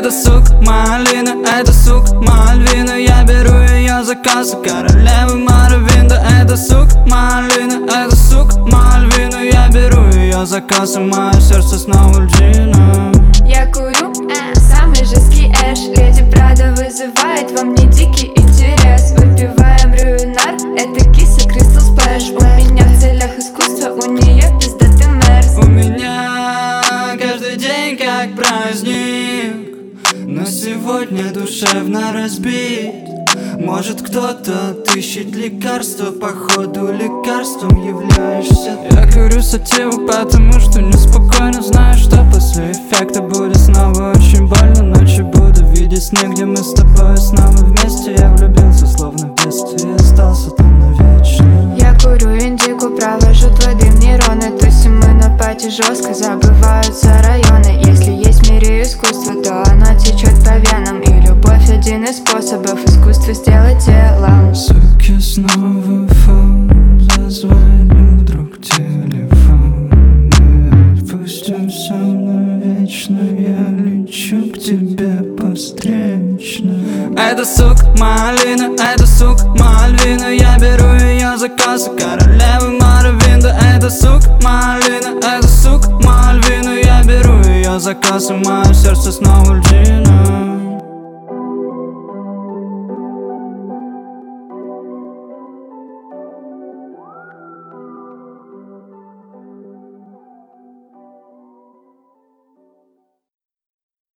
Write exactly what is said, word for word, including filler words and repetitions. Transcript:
Это сука малина, это сука Мальвина. Я беру ее заказ у королевы Марвинда. Это сука малина, это сука Мальвина. Я беру ее заказ, и мое сердце снова льдина. Я курю, э, самый жесткий эш. Леди Прада вызывает во мне дикий интерес. Выпиваем рюинар, это киса Crystal Splash. У меня в целях искусства, у нее пиздатый мерз. У меня каждый день как праздник, но сегодня душевно разбит. Может кто-то отыщет лекарство, походу лекарством являешься. Я курю сативу, потому что неспокойно знаю, что после эффекта будет снова очень больно. Ночью буду видеть сны, где мы с тобой снова вместе. Я влюбился словно в детстве и остался там навечно. Я курю индику, провожу твой дым нейроны. Тусим мы на пати жестко, забываются районы. Если есть в мире искусство, то оно течет по венам. И любовь один из способов искусства сделать телом. Суки, снова фон, зазвонил вдруг телефон. Мы отпустимся навечно, я лечу к тебе по встречной. Это сука малина, это сука Мальвина. Я беру ее заказ у королевы Марвинда. Это сука малина, это сука Мальвина. Я беру ее заказ, и мое сердце снова льдина.